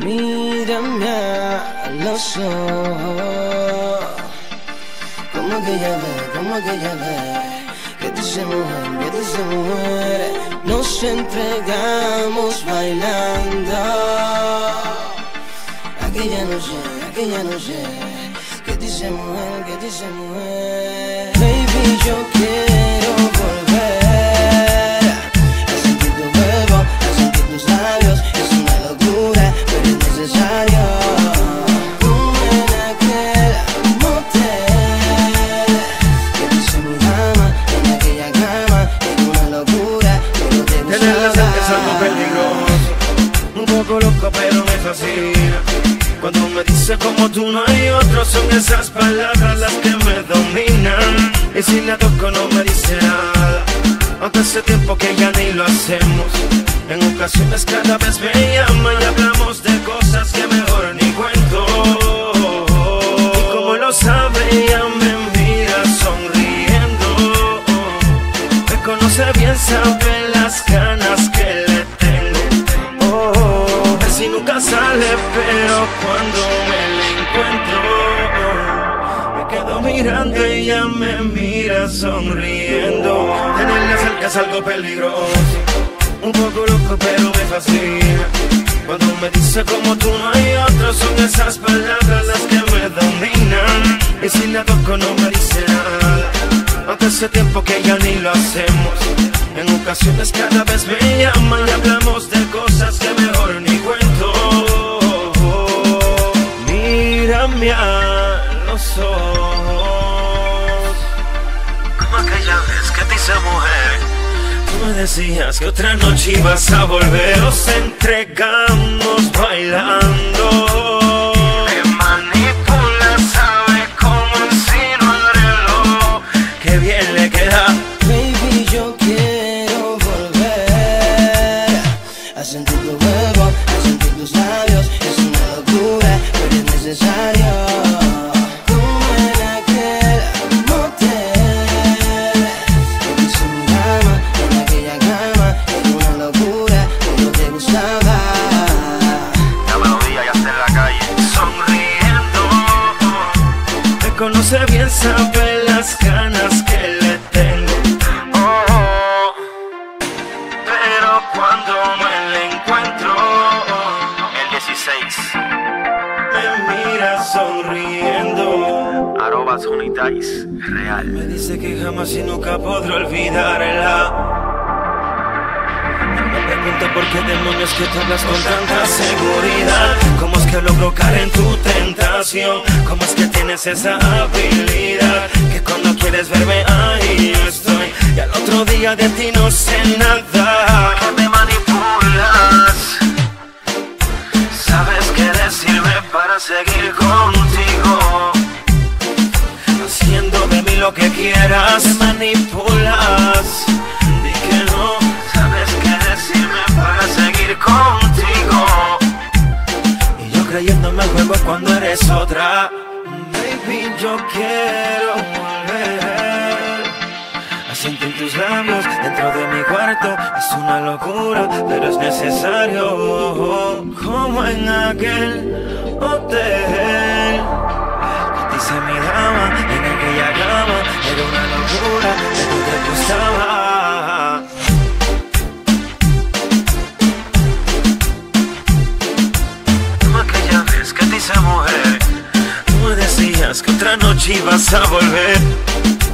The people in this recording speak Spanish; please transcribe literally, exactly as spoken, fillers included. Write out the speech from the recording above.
Mírame a los ojos, como que ya ve, como que ya ve, que dice mujer, que dice mujer, nos entregamos bailando. Aquella noche, aquella noche, que dice mujer, que dice mujer. Baby, yo quiero volver a sentir tu cuerpo, a sentir tus labios. Es una locura, pero es necesario. Como en aquel motel, que dice mi dama, en aquella cama. Es una locura, pero te gusta. Tenerla cerca es algo peligroso, un poco loco pero me fascina. Cuando me dice como tú no hay otro, son esas palabras las que me dominan. Y si la toco no me dice nada, aunque hace tiempo que ya ni lo hacemos. En ocasiones cada vez me llama y hablamos de cosas que mejor ni cuento. Y como lo sabe ella me mira sonriendo. Me conoce bien, sabe las ganas que le tengo. Oh, casi nunca sale, pero cuando me la encuentro me quedo mirando y ella me mira sonriendo. Tenerla cerca es algo peligroso, un poco loco pero me fascina. Cuando me dice como tú no hay otro, son esas palabras las que me dominan. Y si la toco no me dice nada, aunque hace tiempo que ya ni lo hacemos. En ocasiones cada vez me llama y hablamos de cosas que mejor ni cuento. Mírame a los ojos, como aquella vez que te hice mujer. Tú me decías que otra noche ibas a volver. Nos entregamos bailando. Me manipula, sabe cómo encino el reloj. Qué bien le queda. Baby, yo quiero volver a sentir tu cuerpo, a sentir tus labios. Es una locura, pero es necesario. Como en aquel motel, que dice mi dama, en aquella cama. Es una locura, pero te gustaba. La melodía ya está en la calle sonriendo. Me conoce bien, sabe las ganas que le tengo. Oh, pero cuando me la encuentro, el dieciséis me mira sonriendo. Arroba Sonitais Real. Me dice que jamás y nunca podré olvidarla. Me pregunto por qué demonios que tú hablas con tanta seguridad. ¿Cómo es que logro caer en tu tentación? ¿Cómo es que tienes esa habilidad? Que cuando quieres verme ahí yo estoy, y al otro día de ti no sé nada. ¿Por qué me manipulas? ¿Sabes qué decirme para seguir contigo? Haciendo de mí lo que quieras. Me manipulas, di que no. ¿Sabes qué decirme para seguir contigo? Y yo creyéndome el juego cuando eres otra. Baby, yo quiero volver a sentir tus labios dentro de mi cuarto. Es una locura, pero es necesario. Como en aquel hotel que dice mi dama, en aquella cama. Era una locura, pero te gustaba. Como aquella vez que te hice mujer. Tú me decías que otra noche ibas a volver.